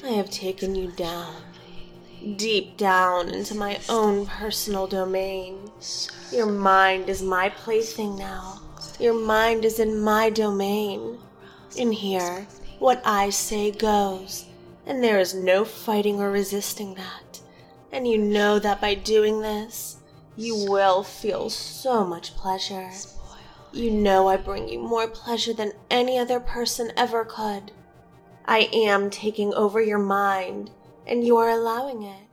I have taken you down, deep down into my own personal domain. Your mind is my plaything now. Your mind is in my domain. In here, what I say goes, and there is no fighting or resisting that. And you know that by doing this, you will feel so much pleasure. You know I bring you more pleasure than any other person ever could. I am taking over your mind, and you are allowing it.